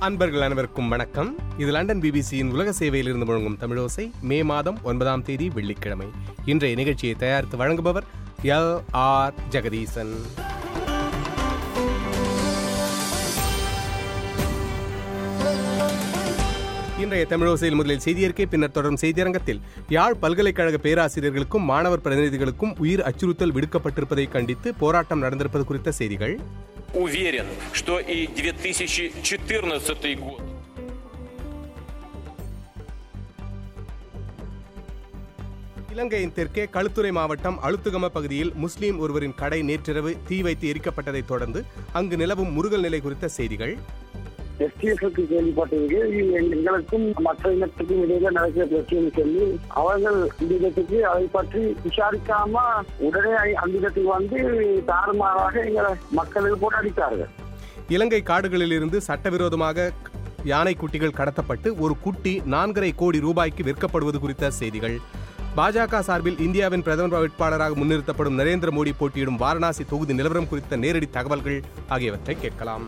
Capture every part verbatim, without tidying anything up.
அன்பர்கள் அனைவருக்கும் வணக்கம். இது லண்டன் பிபிசியின் உலக சேவையில் இருந்து முழங்கும் தமிழோசை. மே மாதம் ஒன்பதாம் தேதி வெள்ளிக்கிழமை. இன்றைய நிகழ்ச்சியை தயாரித்து வழங்குபவர் எல் ஆர் ஜெகதீசன். இன்றைய தமிழோசையில் முதலில் செய்தியறிக்கை, பின்னர் தொடரும் செய்தியரங்கத்தில் யாழ் பல்கலைக்கழக பேராசிரியர்களுக்கும் மாணவர் பிரதிநிதிகளுக்கும் உயிர் அச்சுறுத்தல் விடுக்கப்பட்டிருப்பதை கண்டித்து போராட்டம் நடந்திருப்பது குறித்த செய்திகள். Уверен, что и две тысячи четырнадцатый год. இலங்கையின் தெற்கே களுத்துறை மாவட்டம் அழுத்துகம பகுதியில் முஸ்லீம் ஒருவரின் கடை நேற்றிரவு தீ வைத்து எரிக்கப்பட்டதை தொடர்ந்து அங்கு நிலவும் முறுகல் நிலை குறித்த செய்திகள். எஸ்டிஎஃப்க்கு கேள்விப்பட்டிருக்கு. எங்களுக்கும் மற்ற இனத்துக்கும் இடையில நடக்கிற பிரச்சனை சொல்லி அவர்கள் இந்த இடத்துக்கு அதை பற்றி விசாரிக்காம உடனே அந்த இடத்துக்கு வந்து தாறுமாறாக எங்களை மக்களுக்கு போட்டு அடித்தார்கள். இலங்கை காடுகளில் இருந்து சட்டவிரோதமாக யானை குட்டிகள் கடத்தப்பட்டு ஒரு குட்டி நான்கரை கோடி ரூபாய்க்கு விற்கப்படுவது குறித்த செய்திகள். பாஜக சார்பில் இந்தியாவின் பிரதமர் வேட்பாளராக முன்னிறுத்தப்படும் நரேந்திர மோடி போட்டியிடும் வாரணாசி தொகுதி நிலவரம் குறித்த நேரடி தகவல்கள் ஆகியவற்றை கேட்கலாம்.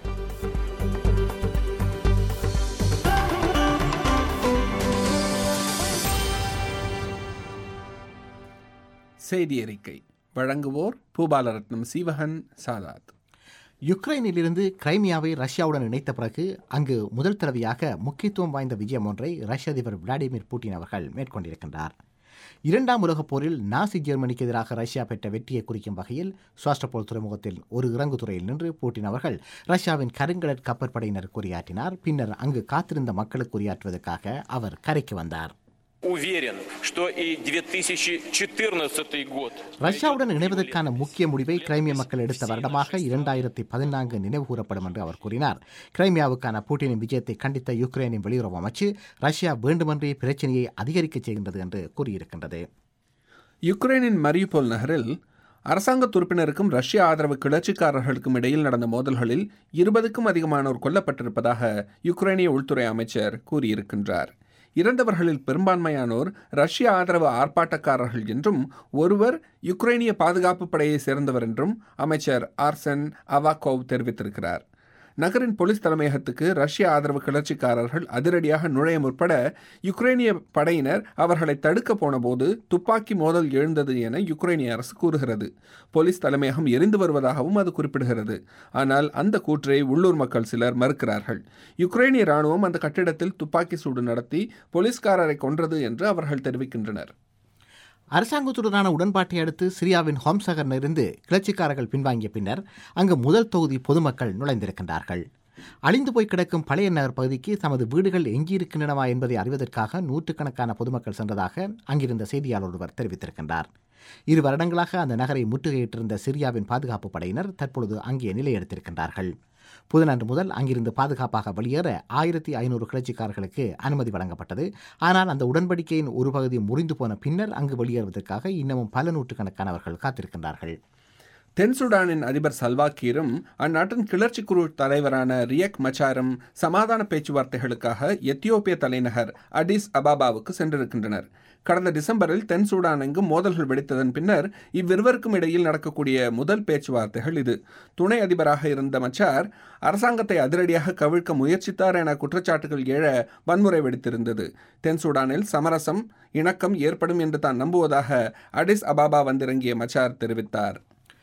செய்தி அறிக்கை வழங்குவோர் பூபாலரத்னம் சீவகன் சாதாத். யுக்ரைனிலிருந்து கிரைமியாவை ரஷ்யாவுடன் இணைத்த பிறகு அங்கு முதல் தடவையாக முக்கியத்துவம் வாய்ந்த விஜயம் ஒன்றை ரஷ்ய அதிபர் விளாடிமிர் புட்டின் அவர்கள் மேற்கொண்டிருக்கின்றார். இரண்டாம் உலகப் போரில் நாசி ஜெர்மனிக்கு எதிராக ரஷ்யா பெற்ற வெற்றியை குறிக்கும் வகையில் சுவாஸ்டபோல் துறைமுகத்தில் ஒரு இறங்குதுறையில் நின்று புட்டின் அவர்கள் ரஷ்யாவின் கருங்கடற் கப்பற்படையினர் குறியாற்றினார். பின்னர் அங்கு காத்திருந்த மக்களுக்கு குறியாற்றுவதற்காக அவர் கரைக்கு வந்தார். Уверен, что и две тысячи четырнадцатый год. ரஷ்யாவுடன் இணைவதற்கான முக்கிய முடிவை கிரைமிய மக்கள் எடுத்த வருடமாக இரண்டாயிரத்தி பதினான்கு நினைவு கூறப்படும் என்று அவர் கூறினார். கிரைமியாவுக்கான புட்டினின் விஜயத்தை கண்டித்த யுக்ரைனின் வெளியுறவு அமைச்சு ரஷ்யா வேண்டுமென்றே பிரச்சனையை அதிகரிக்க செய்கின்றது என்று கூறியிருக்கின்றது. யுக்ரைனின் மரியுபோல் நகரில் அரசாங்க துருப்பினருக்கும் ரஷ்ய ஆதரவு கிளர்ச்சிக்காரர்களுக்கும் இடையில் நடந்த மோதல்களில் இருபதுக்கும் அதிகமானோர் கொல்லப்பட்டிருப்பதாக யுக்ரைனிய உள்துறை அமைச்சர் கூறியிருக்கின்றார். இறந்தவர்களில் பெரும்பான்மையானோர் ரஷ்ய ஆதரவு ஆர்ப்பாட்டக்காரர்கள் என்றும் ஒருவர் யுக்ரைனிய பாதுகாப்பு படையை சேர்ந்தவர் என்றும் அமைச்சர் ஆர்சன் அவாகோவ் தெரிவித்திருக்கிறார். நகரின் போலீஸ் தலைமையகத்துக்கு ரஷ்ய ஆதரவு கிளர்ச்சிக்காரர்கள் அதிரடியாக நுழைய முற்பட யுக்ரைனிய படையினர் அவர்களை தடுக்க போனபோது துப்பாக்கி மோதல் எழுந்தது என யுக்ரைனிய அரசு கூறுகிறது. போலீஸ் தலைமையகம் எரிந்து வருவதாகவும் அது குறிப்பிடுகிறது. ஆனால் அந்த கூற்றை உள்ளூர் மக்கள் சிலர் மறுக்கிறார்கள். யுக்ரைனிய ராணுவம் அந்த கட்டிடத்தில் துப்பாக்கி சூடு நடத்தி போலீஸ்காரரை கொன்றது என்று அவர்கள் தெரிவிக்கின்றனர். அரசாங்கத்துடனான உடன்பாட்டை அடுத்து சிரியாவின் ஹோம்சகரிலிருந்து கிளர்ச்சிக்காரர்கள் பின்வாங்கிய பின்னர் அங்கு முதல் தொகுதி பொதுமக்கள் நுழைந்திருக்கின்றார்கள். அழிந்து போய் கிடக்கும் பழைய நகர் பகுதிக்கு தமது வீடுகள் எங்கியிருக்கின்றனவா என்பதை அறிவதற்காக நூற்றுக்கணக்கான பொதுமக்கள் சென்றதாக அங்கிருந்த செய்தியாளர் ஒருவர் தெரிவித்திருக்கின்றார். இரு வருடங்களாக அந்த நகரை முற்றுகையிட்டிருந்த சிரியாவின் பாதுகாப்பு படையினர் தற்பொழுது அங்கே நிலையெடுத்திருக்கின்றார்கள். புதனன்று முதல் அங்கிருந்து பாதுகாப்பாக வெளியேற ஆயிரத்தி ஐநூறு கிளர்ச்சிக்காரர்களுக்கு அனுமதி வழங்கப்பட்டது. ஆனால் அந்த உடன்படிக்கையின் ஒரு பகுதி முறிந்து போன பின்னர் அங்கு வெளியேறுவதற்காக இன்னமும் பல நூற்றுக்கணக்கானவர்கள் காத்திருக்கின்றார்கள். தென்சுடானின் அதிபர் சல்வாக்கீரும் அந்நாட்டின் கிளர்ச்சி குழு தலைவரான ரியக் மச்சாரும் சமாதான பேச்சுவார்த்தைகளுக்காக எத்தியோப்பிய தலைநகர் அடிஸ் அபாபாவுக்கு சென்றிருக்கின்றனர். கடந்த டிசம்பரில் தென் சூடான் எங்கும் மோதல்கள் வெடித்ததன் பின்னர் இவ்விருவருக்கும் இடையில் நடக்கக்கூடிய முதல் பேச்சுவார்த்தைகள் இது. துணை அதிபராக இருந்த மச்சார் அரசாங்கத்தை அதிரடியாக கவிழ்க்க முயற்சித்தார் என குற்றச்சாட்டுகள் எழ வன்முறை வெடித்திருந்தது. தென் சூடானில் சமரசம் இணக்கம் ஏற்படும் என்று தான் நம்புவதாக அடிஸ் அபாபா வந்திறங்கிய மச்சார் தெரிவித்தார்.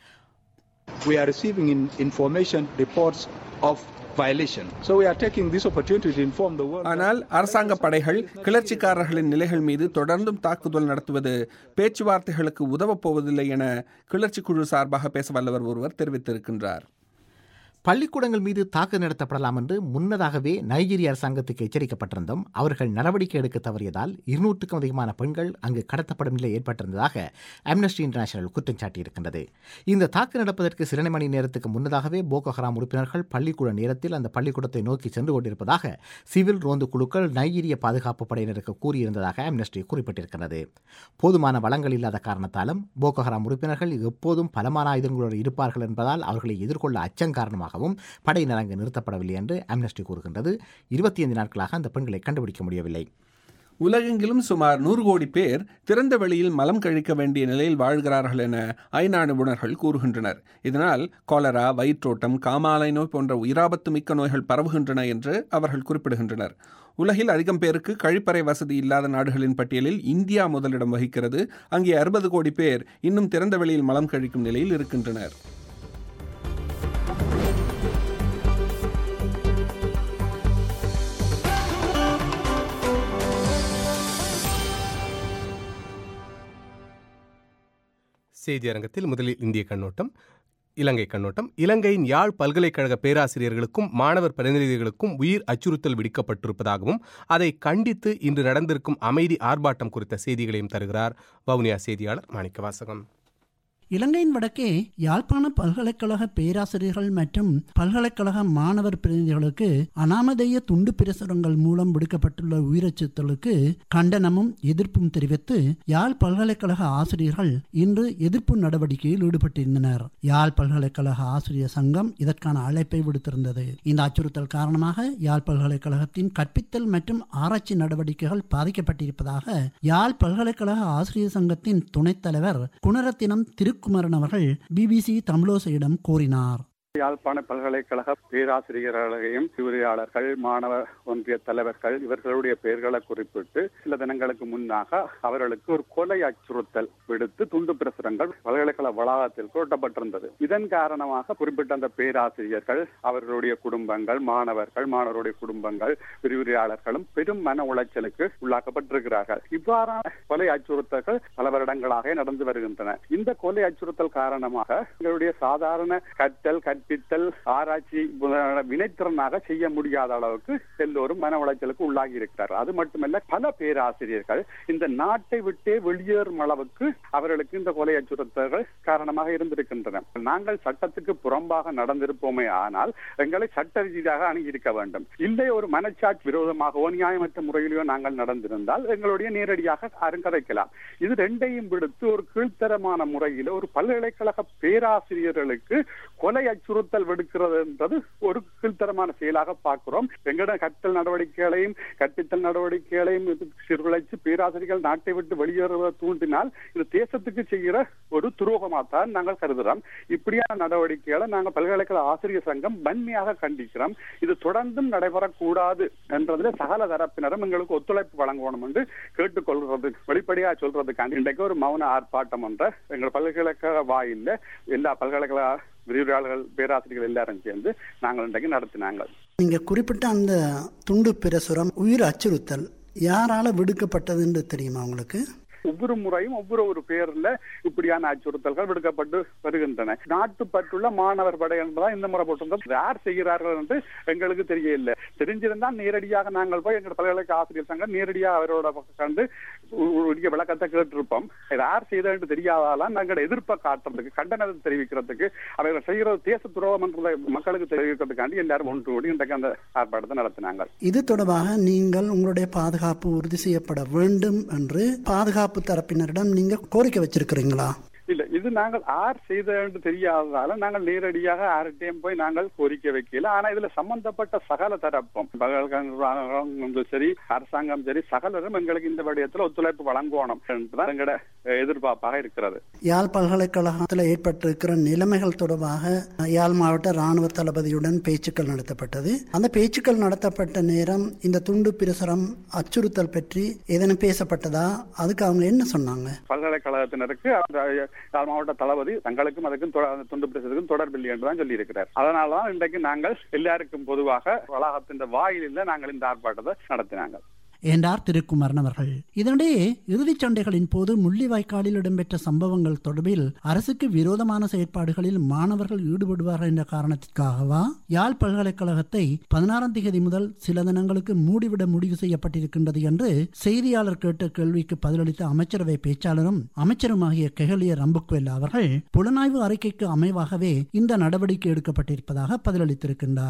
We are receiving in information reports of violation. So we are taking this opportunity to inform the world. ஆனால் அரசாங்க படைகள் கிளர்ச்சிக்காரர்களின் நிலைகள் மீது தொடர்ந்தும் தாக்குதல் நடத்துவது பேச்சுவார்த்தைகளுக்கு உதவப் போவதில்லை என கிளர்ச்சி குழு சார்பாக பேச வல்லவர் ஒருவர் தெரிவித்திருக்கின்றார். பள்ளிக்கூடங்கள் மீது தாக்குதல் நடத்தப்படலாம் என்று முன்னதாகவே நைஜீரிய அரசாங்கத்துக்கு எச்சரிக்கப்பட்டிருந்தும் அவர்கள் நடவடிக்கை எடுக்க தவறியதால் இருநூற்றுக்கும் அதிகமான பெண்கள் அங்கு கடத்தப்படும் நிலை ஏற்பட்டிருந்ததாக அம்னஸ்டி இன்டர்நேஷனல் குற்றம் சாட்டியிருக்கின்றது. இந்த தாக்குதல் நடப்பதற்கு சில மணி நேரத்துக்கு முன்னதாகவே போகோ ஹராம் உறுப்பினர்கள் பள்ளிக்கூட நேரத்தில் அந்த பள்ளிக்கூடத்தை நோக்கி சென்று கொண்டிருப்பதாக சிவில் ரோந்து குழுக்கள் நைஜீரிய பாதுகாப்பு படையினருக்கு கூறியிருந்ததாக அம்னஸ்டி குறிப்பிட்டிருக்கிறது. போதுமான வளங்கள் இல்லாத காரணத்தாலும் போகோ ஹராம் உறுப்பினர்கள் எப்போதும் பலமான ஆயுதங்களோடு இருப்பார்கள் என்பதால் அவர்களை எதிர்கொள்ள அச்சம் காரணமாக படையினர் அங்கு நிறுத்தப்படவில்லை என்று அம்னஸ்டி கூறுகின்றது. இருபத்தி ஐந்து நாட்களாக அந்த பெண்களை கண்டுபிடிக்க முடியவில்லை. உலகெங்கிலும் சுமார் நூறு கோடி பேர் திறந்த வெளியில் மலம் கழிக்க வேண்டிய நிலையில் வாழ்கிறார்கள் என ஐநா நிபுணர்கள் கூறுகின்றனர். இதனால் காலரா, வயிற்றோட்டம், காமாலை நோய் போன்ற உயிராபத்து மிக்க நோய்கள் பரவுகின்றன என்று அவர்கள் குறிப்பிடுகின்றனர். உலகில் அதிகம் பேருக்கு கழிப்பறை வசதி இல்லாத நாடுகளின் பட்டியலில் இந்தியா முதலிடம் வகிக்கிறது. அங்கே அறுபது கோடி பேர் இன்னும் திறந்த வெளியில் மலம் கழிக்கும் நிலையில் இருக்கின்றனர். செய்தி அரங்கத்தில் முதலில் இந்திய கண்ணோட்டம், இலங்கை கண்ணோட்டம். இலங்கையின் யாழ் பல்கலைக்கழக பேராசிரியர்களுக்கும் மாணவர் பிரதிநிதிகளுக்கும் உயிர் அச்சுறுத்தல் விடுக்கப்பட்டிருப்பதாகவும் அதை கண்டித்து இன்று நடந்திருக்கும் அமைதி ஆர்ப்பாட்டம் குறித்த செய்திகளையும் தருகிறார் வவுனியா செய்தியாளர் மாணிக்கவாசகம். இலங்கையின் வடக்கே யாழ்ப்பாண பல்கலைக்கழக பேராசிரியர்கள் மற்றும் பல்கலைக்கழக மாணவர் பிரதிநிதிகளுக்கு அனாமதேய துண்டு பிரசுரங்கள் மூலம் விடுக்கப்பட்டுள்ள உயிரச்சுறுத்தலுக்கு கண்டனமும் எதிர்ப்பும் தெரிவித்து யாழ் பல்கலைக்கழக ஆசிரியர்கள் இன்று எதிர்ப்பு நடவடிக்கையில் ஈடுபட்டிருந்தனர். யாழ் பல்கலைக்கழக ஆசிரியர் சங்கம் இதற்கான அழைப்பை விடுத்திருந்தது. இந்த அச்சுறுத்தல் காரணமாக யாழ் பல்கலைக்கழகத்தின் கற்பித்தல் மற்றும் ஆராய்ச்சி நடவடிக்கைகள் பாதிக்கப்பட்டிருப்பதாக யாழ் பல்கலைக்கழக ஆசிரியர் சங்கத்தின் துணைத் தலைவர் குணரத்தினம் திரு குமரன் அவர்கள் பிபிசி தமிழோசையிடம் கூறினார். யாழ்ப்பாண பல்கலைக்கழக பேராசிரியர்களையும் விரிவுரையாளர்கள், மாணவ ஒன்றிய தலைவர்கள் இவர்களுடைய பெயர்களை குறிப்பிட்டு சில தினங்களுக்கு முன்னாக அவர்களுக்கு ஒரு கொலை அச்சுறுத்தல் விடுத்து துண்டு பிரசுரங்கள் பல்கலைக்கழக வளாகத்தில் கூட்டப்பட்டிருந்தது. இதன் காரணமாக குறிப்பிட்ட அந்த பேராசிரியர்கள், அவர்களுடைய குடும்பங்கள், மாணவர்கள், மாணவருடைய குடும்பங்கள், விரிவுரையாளர்களும் பெரும் மன உளைச்சலுக்கு உள்ளாக்கப்பட்டிருக்கிறார்கள். இவ்வாறான கொலை அச்சுறுத்தல்கள் பல வருடங்களாக நடந்து வருகின்றன. இந்த கொலை அச்சுறுத்தல் காரணமாக எங்களுடைய சாதாரண கற்றல் கற்பித்தல் ஆராய்ச்சி வினைத்திறனாக செய்ய முடியாத அளவுக்கு எல்லோரும் மன உளைச்சலுக்கு உள்ளாகி இருக்கிறார்கள். அது மட்டுமல்ல, பல பேராசிரியர்கள் இந்த நாட்டை விட்டே வெளியேறும் அளவுக்கு அவர்களுக்கு இந்த கொலை அச்சுறுத்தல்கள் காரணமாக இருந்திருக்கின்றன. நாங்கள் சட்டத்துக்கு புறம்பாக நடந்திருப்போமே ஆனால் எங்களை சட்ட ரீதியாக அணுகியிருக்க வேண்டும். இல்லை ஒரு மனச்சாட்சி விரோதமாகவோ நியாயமற்ற முறையிலோ நாங்கள் நடந்திருந்தால் எங்களுடைய நேரடியாக அருங்கதைக்கலாம். இது ரெண்டையும் விடுத்து ஒரு கீழ்த்தரமான முறையில் ஒரு பல்கலைக்கழக பேராசிரியர்களுக்கு கொலை அச்சுறுத்தல் விடுக்கிறது என்றது ஒரு கீழ்த்தரமான செயலாக பார்க்கிறோம். எங்களோட கற்றல் நடவடிக்கைகளையும் கற்பித்தல் நடவடிக்கைகளையும் சீர்குலைச்சு பேராசிரியர்கள் நாட்டை விட்டு வெளியேறுவதை தூண்டினால் இது தேசத்துக்கு செய்கிற ஒரு துரோகமாகத்தான் நாங்கள் கருதுகிறோம். இப்படியான நடவடிக்கைகளை நாங்கள் பல்கலைக்கழக ஆசிரியர் சங்கம் வன்மையாக கண்டிக்கிறோம். இது தொடர்ந்தும் நடைபெறக்கூடாது என்றதில் சகல தரப்பினரும் எங்களுக்கு ஒத்துழைப்பு வழங்கணும் என்று கேட்டுக்கொள்றது, வெளிப்படையாக சொல்றதுக்காண்டி இன்றைக்கு ஒரு மௌன ஆர்ப்பாட்டம் என்ற எங்கள் பல்கலைக்கழக வாயில எல்லா பல்கலைக்கழக விரிவுரையாளர்கள், பேராசிரியர்கள் எல்லாரும் சேர்ந்து நாங்கள் இன்றைக்கு நடத்தினாங்க. நீங்க குறிப்பிட்ட அந்த துண்டு பிரசுரம் உயிர் அச்சுறுத்தல் யாரால விடுக்கப்பட்டது என்று தெரியுமா உங்களுக்கு? ஒவ்வொரு முறையும் ஒவ்வொரு ஒரு பேர்ல இப்படியான அச்சுறுத்தல்கள் விடுக்கப்பட்டு வருகின்றன. நாட்டுப்பற்றுள்ள மாணவர் படை என்பதான் இந்த முறை போட்டிருந்தோம். யார் செய்கிறார்கள் என்று எங்களுக்கு தெரியல. தெரிஞ்சிருந்தால் நேரடியாக நாங்கள் போய் எங்கள் பல்கலைக்கழக ஆசிரியர் சங்கம் நேரடியாக அவரோட கண்டு உரிய விளக்கத்தை கேட்டிருப்போம். யார் செய்தது தெரியாதாலாம் நாங்கள் எதிர்ப்பை காட்டுறதுக்கு, கண்டனத்தை தெரிவிக்கிறதுக்கு, அவர்கள் செய்கிறது தேச துரோகம் என்றதை மக்களுக்கு தெரிவிக்கிறதுக்காண்டி எல்லாரும் ஒன்று கூடி இன்றைக்கு அந்த ஆர்ப்பாட்டத்தை நடத்தினாங்க. இது தொடர்பாக நீங்கள் உங்களுடைய பாதுகாப்பு உறுதி செய்யப்பட வேண்டும் என்று பாதுகாப்பு தரப்பினரிடம் நீங்க கோரிக்கை வச்சிருக்கிறீங்களா? இல்ல, இது நாங்கள் ஆர் செய்த தெரியாததால நாங்கள் நேரடியாக ஆர்டிஎம் போய் நாங்கள் கோரிக்கை வைக்கல. ஆனா இதுல சம்பந்தப்பட்ட சகல தரப்பும் சரி, அரசாங்கம் சரி, சகலரும் எங்களுக்கு இந்த விடயத்தில் ஒத்துழைப்பு வழங்கணும் என்றுதான் எங்களோட எதிர்பார்ப்பாக இருக்கிறது. யாழ் பல்கலைக்கழகத்தில் ஏற்பட்டிருக்கிற நிலைமைகள் தொடர்பாக யாழ் மாவட்ட ராணுவ தளபதியுடன் பேச்சுக்கள் நடத்தப்பட்டது. அந்த பேச்சுக்கள் நடத்தப்பட்ட நேரம் இந்த துண்டு பிரசுரம் அச்சுறுத்தல் பற்றி ஏதேனும் பேசப்பட்டதா? அதுக்கு அவங்க என்ன சொன்னாங்க? பல்கலைக்கழகத்தினருக்கு மாவட்ட தளபதி தங்களுக்கும் அதுக்கும் துண்டு பிரசுரத்துக்கும் தொடர்பில்லை என்றுதான் சொல்லி இருக்கிறார். அதனாலதான் இன்றைக்கு நாங்கள் எல்லாருக்கும் பொதுவாக வளாகத்தின் வாயிலில் நாங்கள் இந்த ஆர்ப்பாட்டத்தை நடத்தினாங்க என்றார் திருக்குமரன் அவர்கள். இதனிடையே இறுதிச் சண்டைகளின் போது முள்ளிவாய்க்காலில் இடம்பெற்ற சம்பவங்கள் தொடர்பில் அரசுக்கு விரோதமான செயற்பாடுகளில் மாணவர்கள் ஈடுபடுவார்கள் என்ற காரணத்திற்காகவா யாழ் பல்கலைக்கழகத்தை பதினாறாம் தேதி முதல் சில தினங்களுக்கு மூடிவிட முடிவு செய்யப்பட்டிருக்கின்றது என்று செய்தியாளர் கேட்ட கேள்விக்கு பதிலளித்த அமைச்சரவை பேச்சாளரும் அமைச்சருமாகிய கெஹலிய ரம்புக்வெல்லா அவர்கள் புலனாய்வு அறிக்கைக்கு அமைவாகவே இந்த நடவடிக்கை எடுக்கப்பட்டிருப்பதாக பதிலளித்திருக்கின்றார்.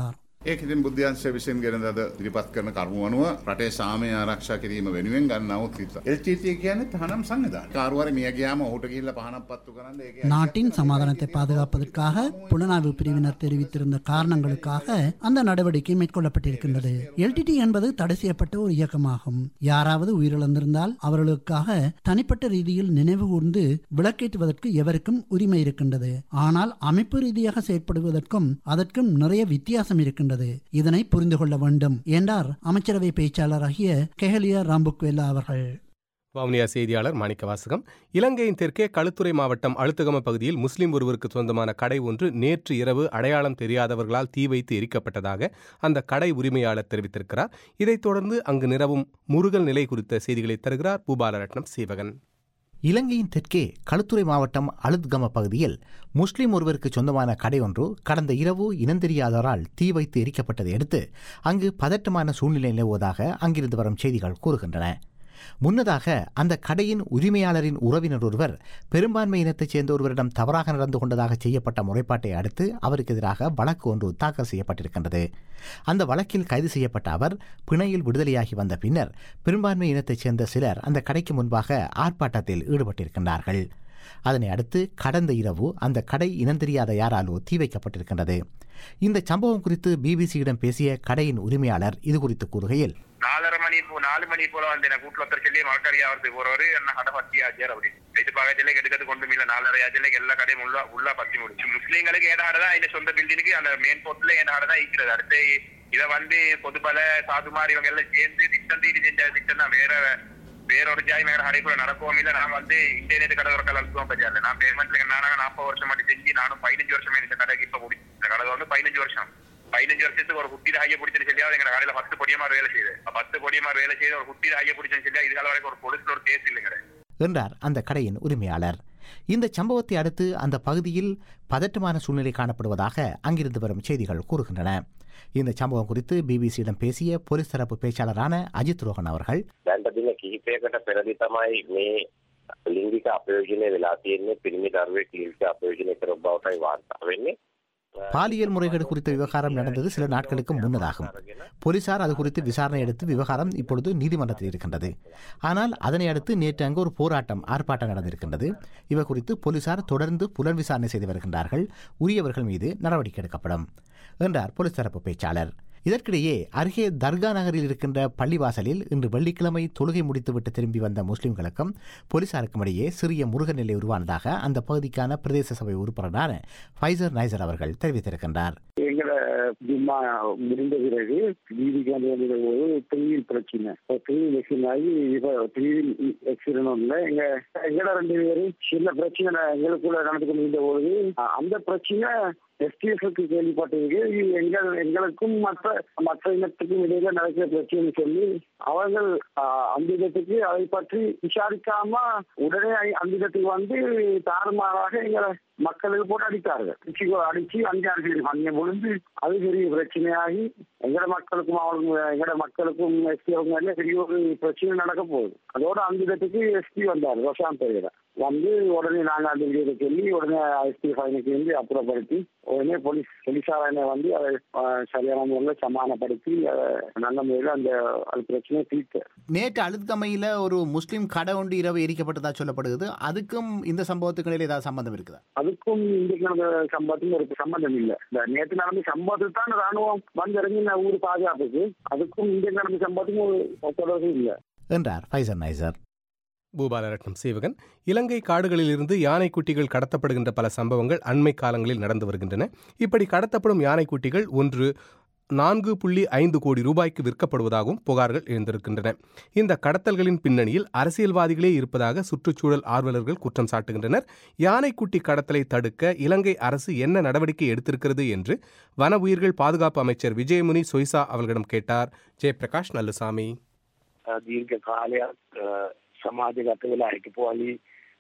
ඒක ඉතින් බුද්ධාංශ විසින් ගෙන අද ඉදිරිපත් කරන කරුණු අනුව රටේ සාමය ආරක්ෂා කිරීම වෙනුවෙන් ගන්නව කිව්වා. එල් ටී ටී කියන්නේ තහනම් සංවිධානය. කාරුවරේ මිය ගියාම ඔහුට ගිහිල්ලා පහනක් පත්තු කරන්න ඒක நாட்டின் சமாதானத்தை பாதுகாப்பதற்காக புலனாய்வு பிரிவினர் தெரிவித்திருந்த காரணங்களுக்காக அந்த நடவடிக்கை மேற்கொள்ளப்பட்டிருக்கின்றது. எல்டிடி என்பது தடை செய்யப்பட்ட ஒரு இயக்கமாகும். யாராவது உயிரிழந்திருந்தால் அவர்களுக்காக தனிப்பட்ட ரீதியில் நினைவு கூர்ந்து விளக்கேற்றுவதற்கு எவருக்கும் உரிமை இருக்கின்றது. ஆனால் அமைப்பு ரீதியாக செயற்படுவதற்கும் அதற்கும் நிறைய வித்தியாசம் இருக்கின்றது. இதனை புரிந்து கொள்ள வேண்டும் என்றார் அமைச்சரவை பேச்சாளராகிய கெஹலியா ராம்புக்வெல்லா அவர்கள். வவுனியா செய்தியாளர் மாணிக்க வாசகம். இலங்கையின் தெற்கே களுத்துறை மாவட்டம் அழுத்தகம பகுதியில் முஸ்லிம் ஒருவருக்கு சொந்தமான கடை ஒன்று நேற்று இரவு அடையாளம் தெரியாதவர்களால் தீ வைத்து எரிக்கப்பட்டதாக அந்த கடை உரிமையாளர் தெரிவித்திருக்கிறார். இதைத் தொடர்ந்து அங்கு நிலவும் முருகல் நிலை குறித்த செய்திகளை தருகிறார் பூபாலரட்னம் சீவகன். இலங்கையின் தெற்கே களுத்துறை மாவட்டம் அழுத்கம பகுதியில் முஸ்லிம் ஒருவருக்கு சொந்தமான கடை ஒன்று கடந்த இரவு இனந்தெரியாதவரால் தீ வைத்து எரிக்கப்பட்டதை அடுத்து அங்கு பதட்டமான சூழ்நிலை நிலவுவதாக அங்கிருந்து வரும் செய்திகள் கூறுகின்றன. முன்னதாக அந்த கடையின் உரிமையாளரின் உறவினர் ஒருவர் பெரும்பான்மை இனத்தைச் சேர்ந்த ஒருவரிடம் தவறாக நடந்து கொண்டதாக செய்யப்பட்ட முறைப்பாட்டை அடுத்து அவருக்கு எதிராக வழக்கு ஒன்று தாக்கல் செய்யப்பட்டிருக்கின்றது. அந்த வழக்கில் கைது செய்யப்பட்ட அவர் பிணையில் விடுதலையாகி வந்த பின்னர் பெரும்பான்மை இனத்தைச் சேர்ந்த சிலர் அந்த கடைக்கு முன்பாக ஆர்ப்பாட்டத்தில் ஈடுபட்டிருக்கின்றார்கள். அதனை அடுத்து கடந்த இரவு அந்த கடை இனந்தெரியாத யாராலோ தீ வைக்கப்பட்டிருக்கின்றது. இந்த சம்பவம் குறித்து பிபிசியிடம் பேசிய கடையின் உரிமையாளர் இது குறித்து கூறுகையில், நாலரை மணி நாலு மணி போல வந்து எனக்கு வீட்டுல ஒருத்தர் சொல்லி மரக்கறியாவது போறவரு என்ன கடை பத்தி ஆச்சியார் அப்படி இது பக்கத்துல எடுக்கிறது கொண்டு இல்ல நாலரை ஆச்சில எல்லா கடையும் உள்ள உள்ள பத்தி முடிச்சு முஸ்லீம்களுக்கு ஏடாடதான் இந்த சொந்த பில்டிங்க்கு அந்த மெயின் போர்ட்ல ஏடாடதான் இருக்கிறது. அடுத்து இதை வந்து பொதுபல சாதுமாரி இவங்க எல்லாம் சேர்ந்து திட்டம் தீடி செஞ்ச திட்டம் தான் வேற வேறொரு ஜாய் மேல கடைக்குள்ள நடக்கவும் இல்லை. நான் வந்து இன்டர்நெட் கடை ஒரு கலந்துவோம் பஞ்சாயத்து நான் பேமெண்ட்ல நானாக நாற்பது வருஷம் மட்டும் செஞ்சு நானும் பதினஞ்சு வருஷமே இந்த கடைக்கு இப்ப முடிச்சு இந்த கடை வந்து பதினஞ்சு வருஷம் பதினஞ்சு வருஷத்துக்கு ஒரு குட்டி ஹைய பிடிச்சுன்னு சொல்லி எங்க கடையில பத்து பொடியமார் வேலை செய்யுது. பத்து பொடியமார் வேலை செய்து ஒரு குட்டி ஹைய பிடிச்சுன்னு சொல்லி இதுகால வரைக்கும் ஒரு பொலிஸ்ல ஒரு கேஸ் இல்லைங்க என்றார் அந்த கடையின் உரிமையாளர். இந்த சம்பவத்தை அடுத்து அந்த பகுதியில் பதட்டமான சூழ்நிலை காணப்படுவதாக அங்கிருந்து வரும் செய்திகள் கூறுகின்றன. இந்த சம்பவம் குறித்து பிபிசியிடம் பேசிய போலீஸ் தரப்பு பேச்சாளரான அஜித் ரோஹன் அவர்கள், කිහිපයකට පෙරදී තමයි මේ ලිංගික අපයෝජනය වෙලා තියෙන්නේ. පිරිමි දරුවෙක් ලිංගික අපයෝජනය කර බවටයි වාර්තා වෙන්නේ. பாலியல் முறைகேடு குறித்த விவகாரம் நடந்தது சில நாட்களுக்கு முன்னதாகும். போலீசார் அது குறித்து விசாரணை எடுத்து விவகாரம் இப்பொழுது நீதிமன்றத்தில் இருக்கின்றது. ஆனால் அதனை அடுத்து நேற்று அங்கு ஒரு போராட்டம் ஆர்ப்பாட்டம் நடந்திருக்கின்றது. இவை குறித்து போலீசார் தொடர்ந்து புலன் விசாரணை செய்து வருகின்றார்கள். உரியவர்கள் மீது நடவடிக்கை எடுக்கப்படும் என்றார் போலீஸ் தரப்பு பேச்சாளர். இதற்கிடையே அருகே தர்கா நகரில் இருக்கின்ற பள்ளிவாசலில் இன்று வெள்ளிக்கிழமை தொழுகை முடித்துவிட்டு திரும்பி வந்த முஸ்லிம்களுக்கும் போலீசாருக்கும் இடையே சிறிய முருக நிலை உருவானதாக அந்த பகுதிக்கான பிரதேச சபை உறுப்பினரான ஃபைசர் நைசர் அவர்கள் தெரிவித்திருக்கின்றார். எங்களை ஜும்மா முடிந்த பிறகு வீதிக்கு வந்து ஒரு திருவியில் பிரச்சனை திருவியில் எக்ஸிடென்ட் ஆகி இப்போ திருவியில் எக்ஸிடென்ட் இல்லை எங்க எங்கட ரெண்டு பேரும் சின்ன பிரச்சனை எங்களுக்குள்ள நடந்து கொண்டிருந்த பொழுது அந்த பிரச்சனை எஸ்டிஎஃப்க்கு கேள்விப்பட்டிருக்கு. எங்கள் எங்களுக்கும் மற்ற மற்ற இனத்துக்கும் இடையில நடக்கிற பிரச்சனை சொல்லி அவர்கள் அந்த இடத்துக்கு அதை பற்றி விசாரிக்காம உடனே அந்த இடத்துக்கு வந்து தாறுமாறாக எங்களை மக்களுக்கு போட்டு அடித்தார்கள். அடிச்சு அஞ்சாறு அங்கே விழுந்து அது பெரிய பிரச்சனையாகி எங்கட மக்களுக்கும் அவங்களுக்கு எங்கட மக்களுக்கும் எஸ்பி அவங்க பெரிய ஒரு பிரச்சனை நடக்க போகுது. அதோட அந்த இடத்துக்கு எஸ்பி வந்தார் ரோஷாந்த் பெரியரா வந்து உடனே நாங்கள் அந்த வீடியோ சொல்லி உடனே எஸ்பி ஃபைனுக்கு வந்து அப்புறப்படுத்தி உடனே போலீஸ் போலீசாரனை வந்து அதை சரியான முறையில் சமாதானப்படுத்தி நல்ல முறையில் அந்த அது பிரச்சனையை தீர்த்து. நேற்று அழுத்கமையில ஒரு முஸ்லீம் கடை ஒன்று இரவு எரிக்கப்பட்டதா சொல்லப்படுகிறது. அதுக்கும் இந்த சம்பவத்துக்கு இடையில ஏதாவது சம்பந்தம் இருக்குதா? அதுக்கும் இன்றைக்கு நடந்த சம்பவத்துக்கும் ஒரு சம்பந்தம் இல்லை. இந்த நேற்று நடந்த சம்பவத்துக்கு தான் ராணுவம் வந்திறங்கி ஊர் பாதுகாப்புக்கு அதுக்கும் இன்றைக்கு நடந்த சம்பவத்துக்கும் ஒரு தொடர்பு இல்லை என்றார் ஃபைசர் நைசர். பூபாலரட்னம் சீவகன். இலங்கை காடுகளிலிருந்து யானைக்குட்டிகள் கடத்தப்படுகின்ற பல சம்பவங்கள் அண்மை காலங்களில் நடந்து வருகின்றன. இப்படி கடத்தப்படும் யானைக்குட்டிகள் ஒன்று நான்கு புள்ளி ஐந்து கோடி ரூபாய்க்கு விற்கப்படுவதாகவும் புகார்கள் எழுந்திருக்கின்றன. இந்த கடத்தல்களின் பின்னணியில் அரசியல்வாதிகளே இருப்பதாக சுற்றுச்சூழல் ஆர்வலர்கள் குற்றம் சாட்டுகின்றனர். யானைக்குட்டி கடத்தலை தடுக்க இலங்கை அரசு என்ன நடவடிக்கை எடுத்திருக்கிறது என்று வன உயிர்கள் பாதுகாப்பு அமைச்சர் விஜயமுனி சொய்சா அவர்களிடம் கேட்டார் ஜெயபிரகாஷ் நல்லுசாமி. தீர்க்க கால சමාජගත වෙලා හිටපු අලි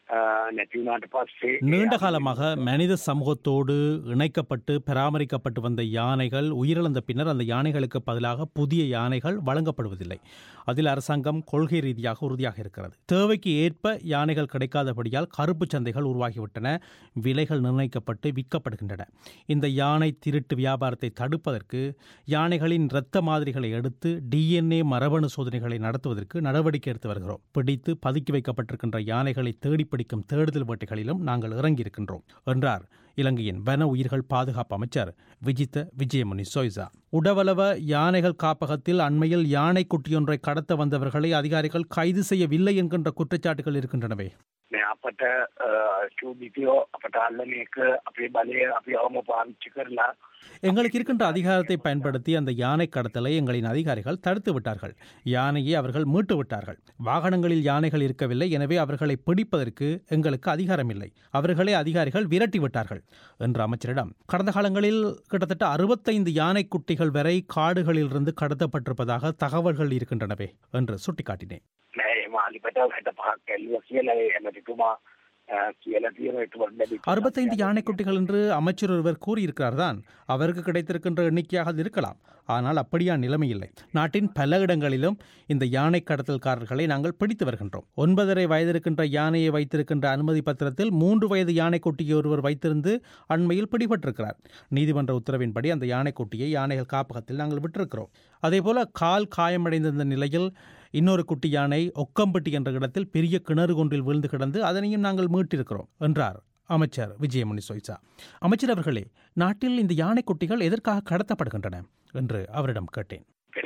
நீண்ட காலமாக மனித சமூகத்தோடு இணைக்கப்பட்டு பராமரிக்கப்பட்டு வந்த யானைகள் உயிரிழந்த பின்னர் அந்த யானைகளுக்கு பதிலாக புதிய யானைகள் வழங்கப்படுவதில்லை. அதில் அரசாங்கம் கொள்கை ரீதியாக உறுதியாக இருக்கிறது. தேவைக்கு ஏற்ப யானைகள் கிடைக்காதபடியால் கருப்பு சந்தைகள் உருவாகிவிட்டன, விலைகள் நிர்ணயிக்கப்பட்டு விற்கப்படுகின்றன. இந்த யானை திருட்டு வியாபாரத்தை தடுப்பதற்கு யானைகளின் இரத்த மாதிரிகளை எடுத்து டிஎன்ஏ மரபணு சோதனைகளை நடத்துவதற்கு நடவடிக்கை எடுத்து வருகிறோம். பிடித்து பதுக்கி வைக்கப்பட்டிருக்கின்ற யானைகளை தேடி பிடிக்கும் தேடுதல் வேட்டைகளிலும் நாங்கள் இறங்கியிருக்கின்றோம் என்றார் இலங்கையின் வன உயிர்கள் பாதுகாப்பு அமைச்சர் விஜித்த விஜயமுனி சொய்சா. உடவளவ யானைகள் காப்பகத்தில் அண்மையில் யானை குட்டியொன்றை கடத்த வந்தவர்களை அதிகாரிகள் கைது செய்யவில்லை என்கின்ற குற்றச்சாட்டுகள் இருக்கின்றனவே. අපට චූදිතියෝ අපට අල්ලන එක අපේ බලය අපි අවම පාවිච්චි කරලා எங்களுக்கு இருக்கின்ற அதிகாரத்தை பயன்படுத்தி அந்த யானை கடத்தலை எங்களின் அதிகாரிகள் தடுத்து விட்டார்கள். யானையை அவர்கள் மீட்டு விட்டார்கள். வாகனங்களில் யானைகள் இருக்கவில்லை, எனவே அவர்களை பிடிப்பதற்கு எங்களுக்கு அதிகாரம் இல்லை. அவர்களே அதிகாரிகள் விரட்டி விட்டார்கள் என்ற அமைச்சரிடம் கடந்த காலங்களில் கிட்டத்தட்ட அறுபத்தைந்து யானை குட்டிகள் வரை காடுகளிலிருந்து கடத்தப்பட்டிருப்பதாக தகவல்கள் இருக்கின்றனவே என்று சுட்டிக்காட்டினேன். அறுபத்தைந்து யானை குட்டிகள் என்று அமைச்சர் ஒருவர் கூறியிருக்கிறார் தான். அவருக்கு கிடைத்திருக்கின்ற எண்ணிக்கையாக இருக்கலாம், ஆனால் அப்படியா நிலைமை இல்லை. நாட்டின் பல இடங்களிலும் இந்த யானை கடத்தல்காரர்களை நாங்கள் பிடித்து வருகின்றோம். ஒன்பதரை வயதிருக்கின்ற யானையை வைத்திருக்கின்ற அனுமதி பத்திரத்தில் மூன்று வயது யானை குட்டியை ஒருவர் வைத்திருந்து அண்மையில் பிடிபட்டிருக்கிறார். நீதிமன்ற உத்தரவின்படி அந்த யானை குட்டியை யானைகள் காப்பகத்தில் நாங்கள் விட்டிருக்கிறோம். அதேபோல கால் காயமடைந்த நிலையில் இன்னொரு குட்டி யானை ஒக்கம்பட்டி என்ற இடத்தில் பெரிய கிணறு ஒன்றில் விழுந்து கிடந்து அதனையும் நாங்கள் மீட்டிருக்கிறோம் என்றார் அமைச்சர் விஜயமுனி சொய்சா. அமைச்சர் அவர்களே, நாட்டில் இந்த யானை குட்டிகள் எதற்காக கடத்தப்படுகின்றன என்று அவரிடம் கேட்டேன்.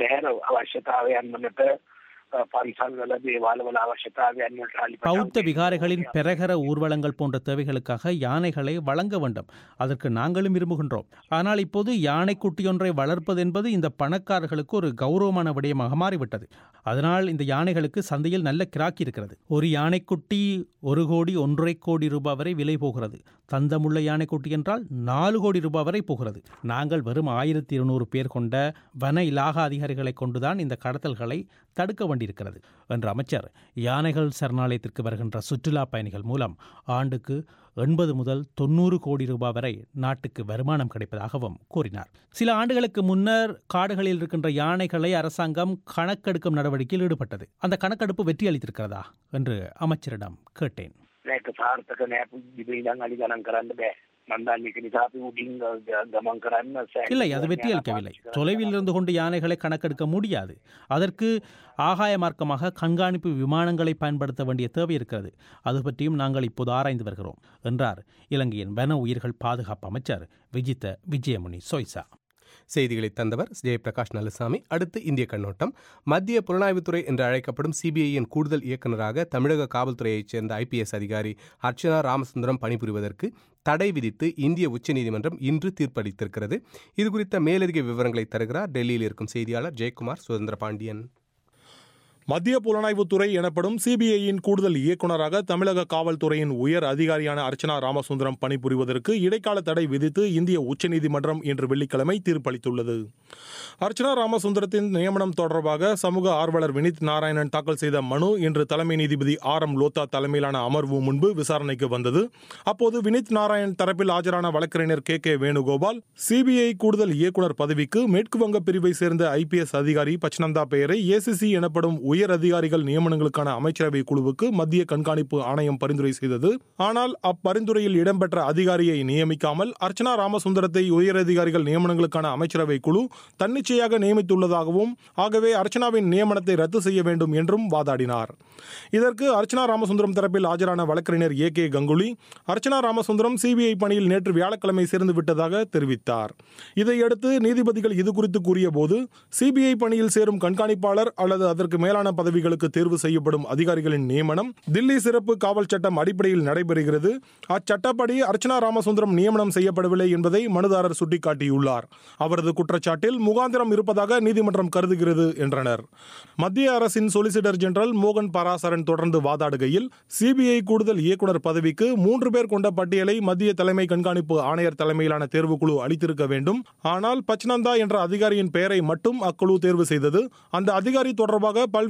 பௌத்த விகாரைகளின் பெரகர ஊர்வலங்கள் போன்ற தேவைகளுக்காக யானைகளை வழங்க வேண்டும். அதற்கு நாங்களும் விரும்புகின்றோம். ஆனால் இப்போது யானை குட்டியொன்றை வளர்ப்பது என்பது இந்த பணக்காரர்களுக்கு ஒரு கௌரவமான விடயமாக மாறிவிட்டது. அதனால் இந்த யானைகளுக்கு சந்தையில் நல்ல கிராக்கி இருக்கிறது. ஒரு யானைக்குட்டி ஒரு கோடி ஒன்றரை கோடி ரூபாய் வரை விலை போகிறது. தந்தமுள்ள யானைக்குட்டி என்றால் நாலு கோடி ரூபாய் வரை போகிறது. நாங்கள் வெறும் ஆயிரத்தி இருநூறு பேர் கொண்ட வன இலாகா அதிகாரிகளை கொண்டுதான் இந்த கடத்தல்களை தடுக்க வேண்டியிருக்கிறது என்ற அமைச்சர் யானைகள் சரணாலயத்திற்கு வருகின்ற சுற்றுலா பயணிகள் மூலம் ஆண்டுக்கு எண்பது முதல் தொண்ணூறு கோடி ரூபாய் வரை நாட்டுக்கு வருமானம் கிடைப்பதாகவும் கூறினார். சில ஆண்டுகளுக்கு முன்னர் காடுகளில் இருக்கின்ற யானைகளை அரசாங்கம் கணக்கெடுக்கும் நடவடிக்கையில் ஈடுபட்டது. அந்த கணக்கெடுப்பு வெற்றி அளித்திருக்கிறதா என்று அமைச்சரிடம் கேட்டேன். இல்லை, அது வெற்றி அளிக்கவில்லை. தொலைவில் இருந்து கொண்டு யானைகளை கணக்கெடுக்க முடியாது. அதற்கு ஆகாய மார்க்கமாக கண்காணிப்பு விமானங்களை பயன்படுத்த வேண்டிய தேவை இருக்கிறது. அது பற்றியும் நாங்கள் இப்போது ஆராய்ந்து வருகிறோம் என்றார் இலங்கையின் வன உயிர்கள் பாதுகாப்பு அமைச்சர் விஜித்த விஜயமுனி சொய்சா. செய்திகளை தந்தவர் ஜெயபிரகாஷ் நல்லசாமி. அடுத்து இந்திய கண்ணோட்டம். மத்திய புலனாய்வுத்துறை என்று அழைக்கப்படும் சிபிஐயின் கூடுதல் இயக்குநராக தமிழக காவல்துறையைச் சேர்ந்த ஐபிஎஸ் அதிகாரி அர்ச்சனா ராமசுந்தரம் பணிபுரிவதற்கு தடை விதித்து இந்திய உச்சநீதிமன்றம் இன்று தீர்ப்பளித்திருக்கிறது. இதுகுறித்த மேலதிக விவரங்களை தருகிறார் டெல்லியில் இருக்கும் செய்தியாளர் ஜெயக்குமார் சுதந்திர பாண்டியன். மத்திய புலனாய்வுத்துறை எனப்படும் சிபிஐயின் கூடுதல் இயக்குநராக தமிழக காவல்துறையின் உயர் அதிகாரியான அர்ச்சனா ராமசுந்தரம் பணிபுரிவதற்கு இடைக்கால தடை விதித்து இந்திய உச்சநீதிமன்றம் இன்று வெள்ளிக்கிழமை தீர்ப்பளித்துள்ளது. அர்ச்சனா ராமசுந்தரத்தின் நியமனம் தொடர்பாக சமூக ஆர்வலர் வினித் நாராயணன் தாக்கல் செய்த மனு இன்று தலைமை நீதிபதி ஆர் எம் லோத்தா தலைமையிலான அமர்வு முன்பு விசாரணைக்கு வந்தது. அப்போது வினித் நாராயண் தரப்பில் ஆஜரான வழக்கறிஞர் கே கே வேணுகோபால் சிபிஐ கூடுதல் இயக்குநர் பதவிக்கு மேற்கு வங்க பிரிவை சேர்ந்த ஐபிஎஸ் அதிகாரி பச்னந்தா பெயரை ஏசிசி எனப்படும் உயர் அதிகாரிகள் நியமனங்களுக்கான அமைச்சரவை குழுவுக்கு மத்திய கண்காணிப்பு ஆணையம் பரிந்துரை செய்தது. ஆனால் அப்பரிந்துரையில் இடம்பெற்ற அதிகாரியை நியமிக்காமல் அர்ச்சனா ராமசுந்தரத்தை உயர் அதிகாரிகள் நியமனங்களுக்கான அமைச்சரவை குழு தன்னிச்சையாக நியமித்துள்ளதாகவும், ஆகவே அர்ச்சனாவின் நியமனத்தை ரத்து செய்ய வேண்டும் என்றும் வாதாடினார். இதற்கு அர்ச்சனா ராமசுந்தரம் தரப்பில் ஆஜரான வழக்கறிஞர் A K Ganguly Archana Ramasundaram CBI பணியில் நேற்று வியாழக்கிழமை சேர்ந்து விட்டதாக தெரிவித்தார். இதையடுத்து நீதிபதிகள் இதுகுறித்து கூறிய போது, சிபிஐ பணியில் சேரும் கண்காணிப்பாளர் அல்லது அதற்கு மேலான பதவிகளுக்கு தேர்வு செய்யப்படும் அதிகாரிகளின் நியமனம் தில்லி சிறப்பு காவல் சட்டம் அடிப்படையில் நடைபெறுகிறது. அச்சட்டப்படி அர்ச்சனா ராமசுந்தரம் நியமனம் செய்யப்படவில்லை என்பதை மனுதாரர் சுட்டிக்காட்டியுள்ளார். அவரது குற்றச்சாட்டில் முகாந்திரம் இருப்பதாக நீதிமன்றம் கருதுகிறது என்றனர். மத்திய அரசின் சொலிசிட்டர் ஜெனரல் மோகன் பராசரன் தொடர்ந்து வாதாடுகையில், சிபிஐ கூடுதல் இயக்குநர் பதவிக்கு மூன்று பேர் கொண்ட பட்டியலை மத்திய தலைமை கண்காணிப்பு ஆணையர் தலைமையிலான தேர்வுக்குழு அளித்திருக்க வேண்டும். ஆனால் பச்னந்தா என்ற அதிகாரியின் பெயரை மட்டும் அக்குழு தேர்வு செய்தது. அந்த அதிகாரி தொடர்பாக பல்வேறு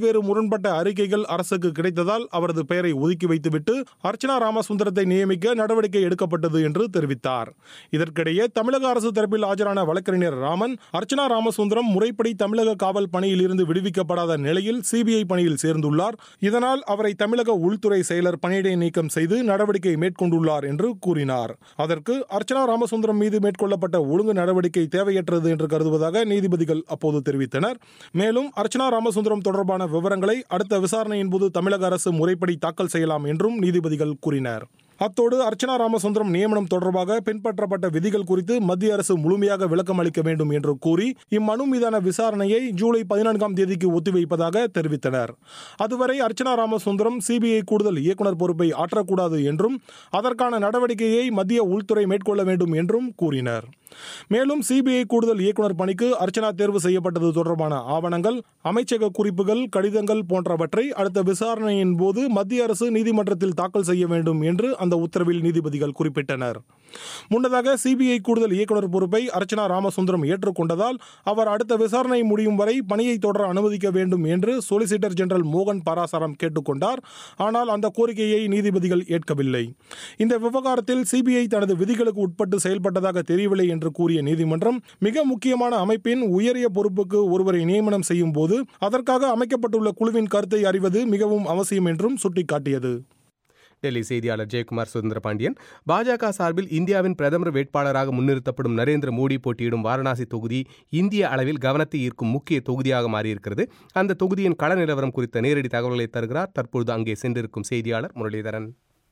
பல்வேறு முரண்பட்ட அறிக்கைகள் அரசுக்கு கிடைத்ததால் அவரது பெயரை ஒதுக்கி வைத்துவிட்டு அர்ச்சனா ராமசுந்தரத்தை நியமிக்க நடவடிக்கை எடுக்கப்பட்டது என்று தெரிவித்தார். இதற்கிடையே தமிழக அரசு தரப்பில் ஆஜரான வழக்கறிஞர் ராமன், அர்ச்சனா ராமசுந்தரம் முறைப்படி தமிழக காவல் பணியில் இருந்து விடுவிக்கப்படாத நிலையில் சிபிஐ பணியில் சேர்ந்துள்ளார். இதனால் அவரை தமிழக உள்துறை செயலர் பணியிடை நீக்கம் செய்து நடவடிக்கை மேற்கொண்டுள்ளார் என்று கூறினார். அதற்கு அர்ச்சனா ராமசுந்தரம் மீது மேற்கொள்ளப்பட்ட ஒழுங்கு நடவடிக்கை தேவையற்றது என்று கருதுவதாக நீதிபதிகள் அப்போது தெரிவித்தனர். மேலும் அர்ச்சனா ராமசுந்தரம் தொடர்பான விவரங்களை அடுத்த விசாரணையின் போது தமிழக அரசு முறைப்படி தாக்கல் செய்யலாம் என்றும் நீதிபதிகள் கூறினர். அத்தோடு அர்ச்சனா ராமசுந்தரம் நியமனம் தொடர்பாக பின்பற்றப்பட்ட விதிகள் குறித்து மத்திய அரசு முழுமையாக விளக்கம் அளிக்க வேண்டும் என்று கூறி இம்மனு மீதான விசாரணையை ஜூலை பதினான்காம் தேதிக்கு ஒத்திவைப்பதாக தெரிவித்தனர். அதுவரை அர்ச்சனா ராமசுந்தரம் சிபிஐ கூடுதல் இயக்குநர் பொறுப்பை ஆற்றக்கூடாது என்றும் அதற்கான நடவடிக்கையை மத்திய உள்துறை மேற்கொள்ள வேண்டும் என்றும் கூறினர். மேலும் சிபிஐ கூடுதல் இயக்குநர் பணிக்கு அர்ச்சனா தேர்வு செய்யப்பட்டது தொடர்பான ஆவணங்கள், அமைச்சக குறிப்புகள், கடிதங்கள் போன்றவற்றை அடுத்த விசாரணையின் போது மத்திய அரசு நீதிமன்றத்தில் தாக்கல் செய்ய வேண்டும் என்று அந்த உத்தரவில் நீதிபதிகள் குறிப்பிட்டனர். முன்னதாக சிபிஐ கூடுதல் இயக்குநர் பொறுப்பை அர்ச்சனா ராமசுந்தரம் ஏற்றுக்கொண்டதால் அவர் அடுத்த விசாரணை முடியும் வரை பணியை தொடர அனுமதிக்க வேண்டும் என்று சொலிசிட்டர் ஜெனரல் மோகன் பராசரம் கேட்டுக்கொண்டார். ஆனால் அந்த கோரிக்கையை நீதிபதிகள் ஏற்கவில்லை. இந்த விவகாரத்தில் சிபிஐ தனது விதிகளுக்கு உட்பட்டு செயல்பட்டதாக தெரியவில்லை என்று கூறிய நீதிமன்றம், மிக முக்கியமான அமைப்பின் உயரிய பொறுப்புக்கு ஒருவரை நியமனம் செய்யும் போது அதற்காக அமைக்கப்பட்டுள்ள குழுவின் கருத்தை அறிவது மிகவும் அவசியம் என்றும் சுட்டிக்காட்டியது. டெல்லி செய்தியாளர் ஜெயக்குமார் சுதந்திர பாண்டியன். பாஜக சார்பில் இந்தியாவின் பிரதமர் வேட்பாளராக முன்னிறுத்தப்படும் நரேந்திர மோடி போட்டியிடும் வாரணாசி தொகுதி இந்திய அளவில் கவனத்தை ஈர்க்கும் முக்கிய தொகுதியாக மாறியிருக்கிறது. அந்த தொகுதியின் கள நிலவரம் குறித்த நேரடி தகவல்களை தருகிறார் தற்பொழுது அங்கே சென்றிருக்கும் செய்தியாளர் முரளிதரன்.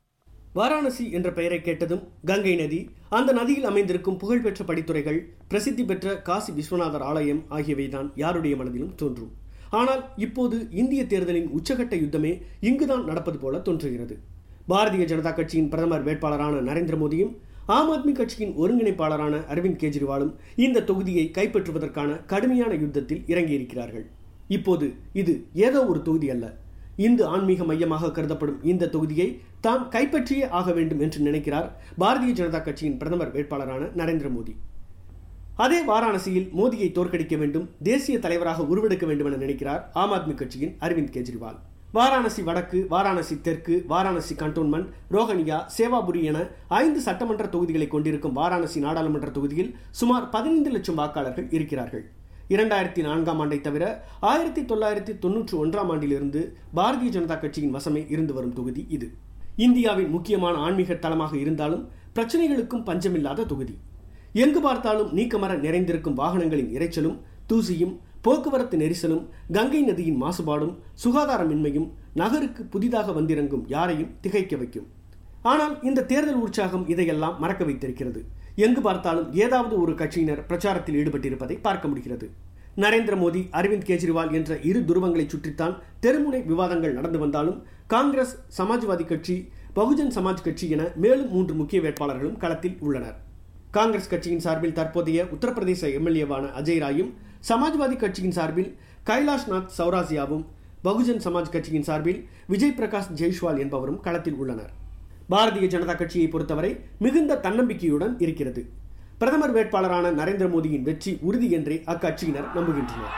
வாரணாசி என்ற பெயரை கேட்டதும் கங்கை நதி, அந்த நதியில் அமைந்திருக்கும் புகழ்பெற்ற படித்துறைகள், பிரசித்தி பெற்ற காசி விஸ்வநாதர் ஆலயம் ஆகியவைதான் யாருடைய மனதிலும் தோன்றும். ஆனால் இப்போது இந்திய தேர்தலின் உச்சகட்ட யுத்தமே இங்குதான் நடப்பது போல தோன்றுகிறது. பாரதிய ஜனதா கட்சியின் பிரதமர் வேட்பாளரான நரேந்திர மோடியும் ஆம் ஆத்மி கட்சியின் ஒருங்கிணைப்பாளரான அரவிந்த் கெஜ்ரிவாலும் இந்த தொகுதியை கைப்பற்றுவதற்கான கடுமையான யுத்தத்தில் இறங்கியிருக்கிறார்கள். இப்போது இது ஏதோ ஒரு தொகுதி அல்ல, இந்து ஆன்மீக மையமாக கருதப்படும் இந்த தொகுதியை தான் கைப்பற்றியே ஆக வேண்டும் என்று நினைக்கிறார் பாரதிய ஜனதா கட்சியின் பிரதமர் வேட்பாளரான நரேந்திர மோடி. அதே வாரணாசியில் மோடியை தோற்கடிக்க வேண்டும், தேசிய தலைவராக உருவெடுக்க வேண்டும் என நினைக்கிறார் ஆம் ஆத்மி கட்சியின் அரவிந்த் கெஜ்ரிவால். வாரணாசி வடக்கு, வாரணாசி தெற்கு, வாரணாசி கண்டோன்மெண்ட், ரோஹனியா, சேவாபுரி என ஐந்து சட்டமன்ற தொகுதிகளை கொண்டிருக்கும் வாரணாசி நாடாளுமன்ற தொகுதியில் சுமார் பதினைந்து லட்சம் வாக்காளர்கள் இருக்கிறார்கள். இரண்டாயிரத்தி நான்காம் ஆண்டை தவிர ஆயிரத்தி தொள்ளாயிரத்தி தொன்னூற்றி ஒன்றாம் ஆண்டிலிருந்து பாரதிய ஜனதா கட்சியின் வசமே இருந்து வரும் தொகுதி இது. இந்தியாவின் முக்கியமான ஆன்மீக தலமாக இருந்தாலும் பிரச்சனைகளுக்கும் பஞ்சமில்லாத தொகுதி. எங்கு பார்த்தாலும் நீக்கமர நிறைந்திருக்கும் வாகனங்களின் இரைச்சலும், தூசியும், போக்குவரத்து நெரிசலும், கங்கை நதியின் மாசுபாடும், சுகாதாரமின்மையும் நகருக்கு புதிதாக வந்திறங்கும் யாரையும் திகைக்க வைக்கும். ஆனால் இந்த தேர்தல் உற்சாகம் இதையெல்லாம் மறக்க வைத்திருக்கிறது. எங்கு பார்த்தாலும் ஏதாவது ஒரு கட்சியினர் பிரச்சாரத்தில் ஈடுபட்டிருப்பதை பார்க்க முடிகிறது. நரேந்திர மோடி, அரவிந்த் கெஜ்ரிவால் என்ற இரு துருவங்களை சுற்றித்தான் தெருமுனை விவாதங்கள் நடந்து வந்தாலும் காங்கிரஸ், சமாஜ்வாதி கட்சி, பகுஜன் சமாஜ் கட்சி என மேலும் மூன்று முக்கிய வேட்பாளர்களும் களத்தில் உள்ளனர். காங்கிரஸ் கட்சியின் சார்பில் தற்போதைய உத்தரப்பிரதேச எம்எல்ஏவான அஜய் ராயும், சமாஜ்வாதி கட்சியின் சார்பில் கைலாஷ்நாத் சௌராசியாவும், பகுஜன் சமாஜ் கட்சியின் சார்பில் விஜய் பிரகாஷ் ஜெய்ஷ்வால் என்பவரும் களத்தில் உள்ளனர். பாரதிய ஜனதா கட்சியை பொறுத்தவரை மிகுந்த தன்னம்பிக்கையுடன் இருக்கிறது. பிரதமர் வேட்பாளரான நரேந்திர மோடியின் வெற்றி உறுதி என்றே அக்கட்சியினர் நம்புகின்றனர்.